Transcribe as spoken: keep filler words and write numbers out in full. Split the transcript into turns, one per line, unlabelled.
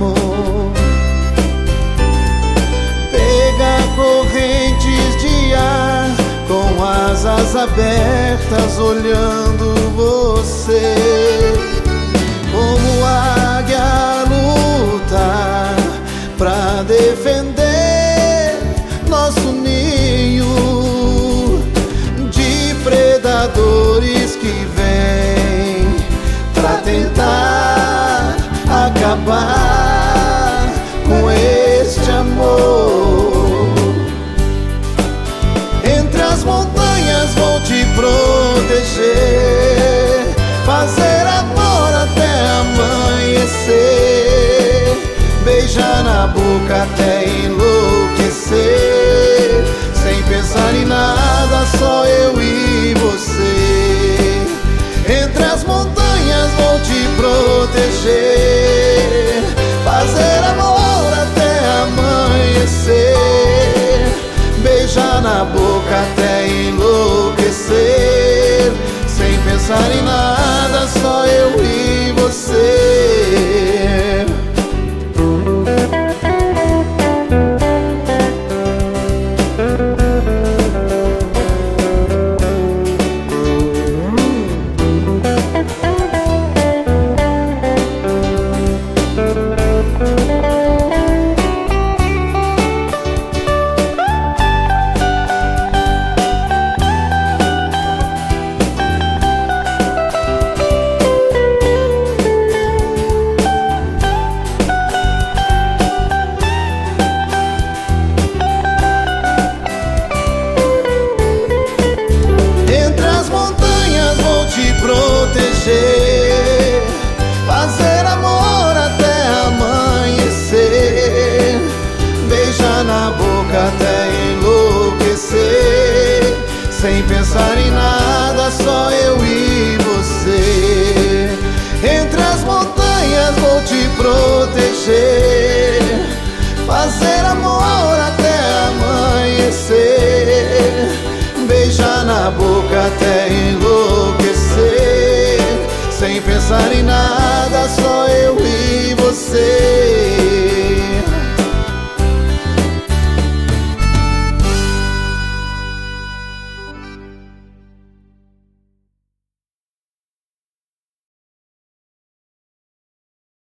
amor. Pega correntes de ar com asas abertas, olhando você. Como águia lutar pra defender nosso ninho de predadores que vêm pra tentar acabar com este amor. Entre as montanhas vou te proteger, fazer amor até amanhecer, beijar na boca até enlouquecer, sem pensar em nada, só eu e você. Entre as montanhas vou te proteger, fazer amor até amanhecer, beijar na boca até enlouquecer, sem pensar em nada, só eu e você. Proteger, fazer amor até amanhecer, beijar na boca até enlouquecer, sem pensar em nada, só eu e você. Entre as montanhas vou te proteger, fazer amor até amanhecer, beijar na boca até enlouquecer, sem pensar em nada, só eu e você.